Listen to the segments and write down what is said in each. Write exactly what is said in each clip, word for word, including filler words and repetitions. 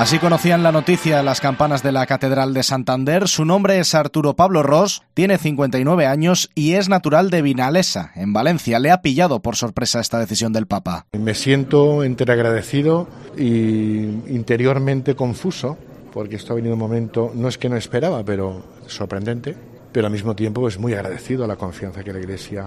Así conocían la noticia las campanas de la Catedral de Santander. Su nombre es Arturo Pablo Ros, tiene cincuenta y nueve años y es natural de Vinalesa, en Valencia. Le ha pillado por sorpresa esta decisión del Papa. Me siento entero agradecido y interiormente confuso, porque esto ha venido un momento, no es que no esperaba, pero sorprendente, pero al mismo tiempo es muy agradecido a la confianza que la Iglesia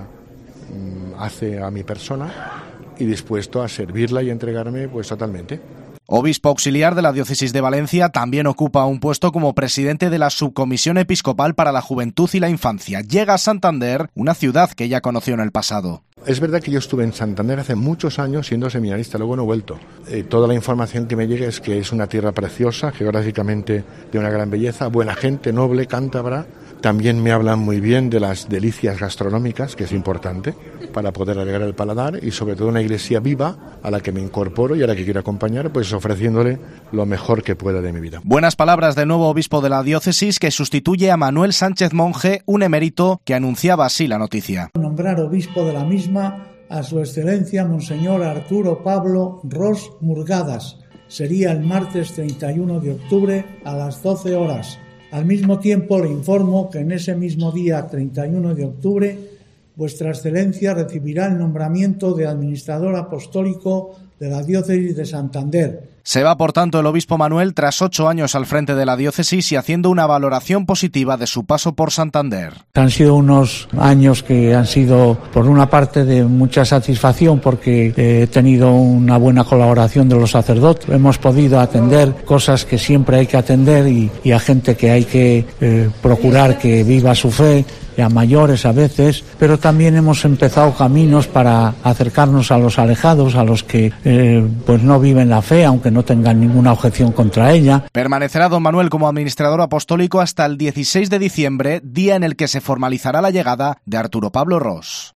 mmm, hace a mi persona y dispuesto a servirla y entregarme pues totalmente. Obispo auxiliar de la Diócesis de Valencia, también ocupa un puesto como presidente de la Subcomisión Episcopal para la Juventud y la Infancia. Llega a Santander, una ciudad que ya conoció en el pasado. Es verdad que yo estuve en Santander hace muchos años siendo seminarista, luego no he vuelto. Eh, toda la información que me llega es que es una tierra preciosa, geográficamente de una gran belleza, buena gente, noble, cántabra. También me hablan muy bien de las delicias gastronómicas, que es importante para poder alegrar el paladar, y sobre todo una iglesia viva a la que me incorporo y a la que quiero acompañar, pues ofreciéndole lo mejor que pueda de mi vida. Buenas palabras del nuevo obispo de la diócesis, que sustituye a Manuel Sánchez Monje, un emérito que anunciaba así la noticia. Nombrar obispo de la misma a su excelencia Monseñor Arturo Pablo Ros Murgadas. Sería el martes treinta y uno de octubre a las doce horas. Al mismo tiempo le informo que en ese mismo día, treinta y uno de octubre, Vuestra Excelencia recibirá el nombramiento de administrador apostólico de la Diócesis de Santander. Se va, por tanto, el obispo Manuel tras ocho años al frente de la diócesis y haciendo una valoración positiva de su paso por Santander. Han sido unos años que han sido, por una parte, de mucha satisfacción porque he tenido una buena colaboración de los sacerdotes. Hemos podido atender cosas que siempre hay que atender y, y a gente que hay que eh, procurar que viva su fe, y a mayores a veces, pero también hemos empezado caminos para acercarnos a los alejados, a los que eh, pues no viven la fe, aunque no tengan ninguna objeción contra ella. Permanecerá don Manuel como administrador apostólico hasta el dieciséis de diciembre, día en el que se formalizará la llegada de Arturo Pablo Ros.